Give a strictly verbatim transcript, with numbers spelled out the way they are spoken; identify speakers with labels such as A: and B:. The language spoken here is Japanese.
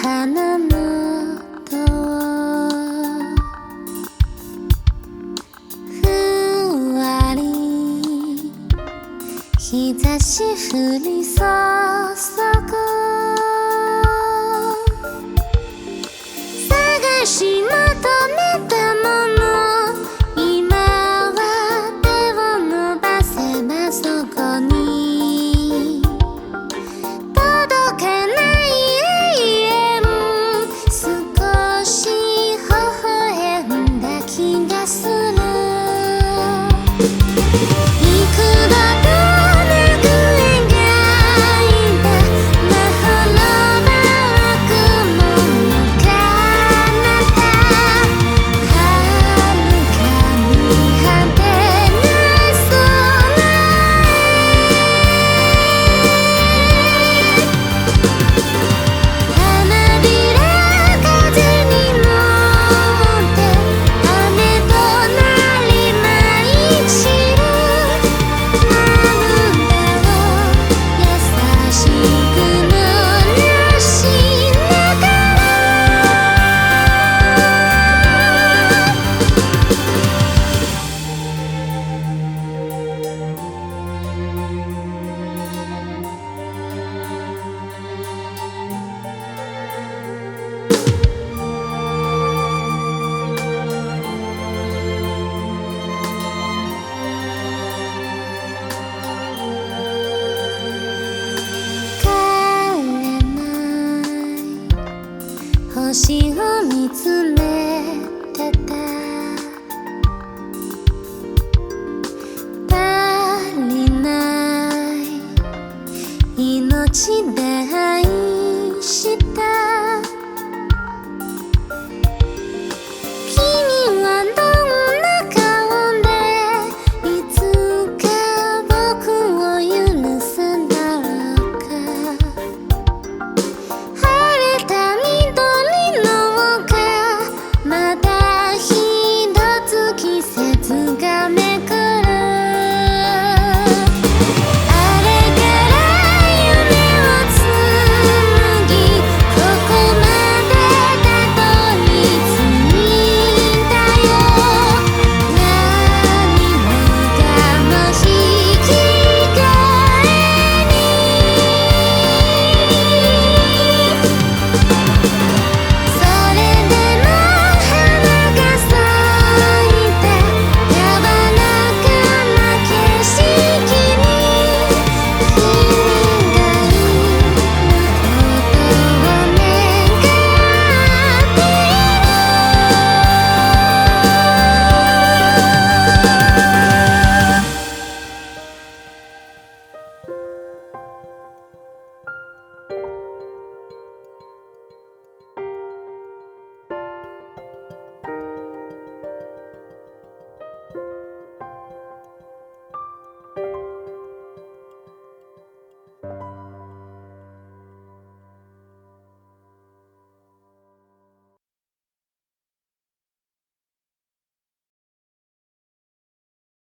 A: 花の音ふわり日差し降り注ぐ探し求めたもの今は手を伸ばせばそこに届かない永遠少し微笑んだ気がする幾度となく描いたまほろば雲の彼方遥かに果てない空花びら風に乗って雨となり舞い散るあなたを優しく濡らしながら帰れない星を見つめてた足りない命で愛した